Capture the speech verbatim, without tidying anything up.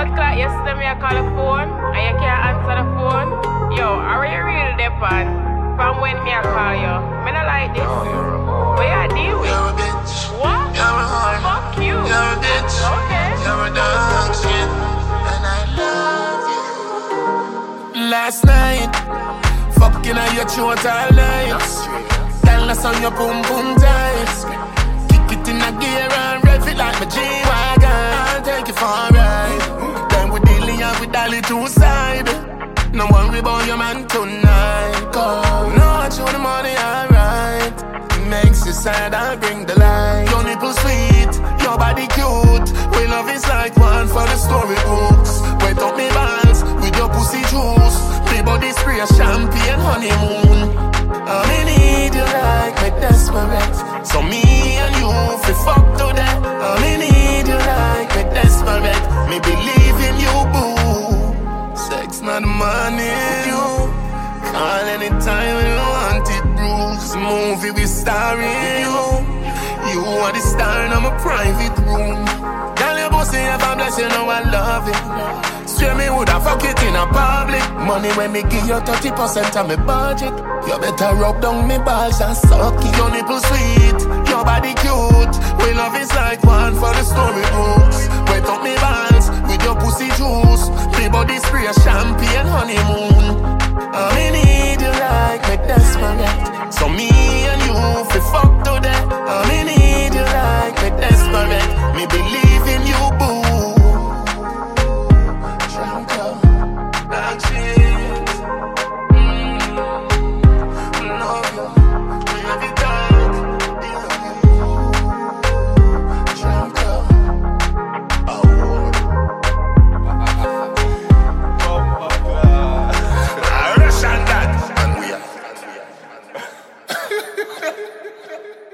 blood clot yesterday, me I call the phone, and you can't answer the phone. Yo, are you real depend? From when me I call you? Me not like this. What you deal with? You're a bitch. What? You're a whore. Fuck you. You're a bitch. Okay. You're a dog shit. And I love you. Last night, fucking on your throat all night. Tell us on your boom boom tight. Kick it in a gear and rev it like my G-Wagon. I'll take it for a ride. Then we dealing and we dolly two side. No worry about your man tonight. Cause no, I show the money alright. It makes you sad, I bring the light. Your nipple sweet, your body cute. We love is like one for the storybooks. Wet up me balls with your pussy juice. Me body spray a champagne honeymoon. I'm in need you like me desperate. So me and you, fi fuck to that. I'm in need you like me desperate. Me believe in you, boo. Sex not money, you. Call anytime when you want it, Bruce. Movie we starring you. You are the star in my private room. Girl, your pussy if I bless you, know I love it. Swear me woulda fuck it in a public. Money when me give you thirty percent of me budget. You better rub down me balls and suck it. Your nipple sweet, your body cute. We love is like one for the storybooks. Wet up me balls with your pussy juice. Me body spray a champagne honeymoon. I'm in need you like me desperate. So me and you fi fuck to that. I'm in need you like me desperate. Me believe in you, boo. Drunk up, like shit. Mm, love you, we love you dark. Drunk up, oh. I rush on that, and we are.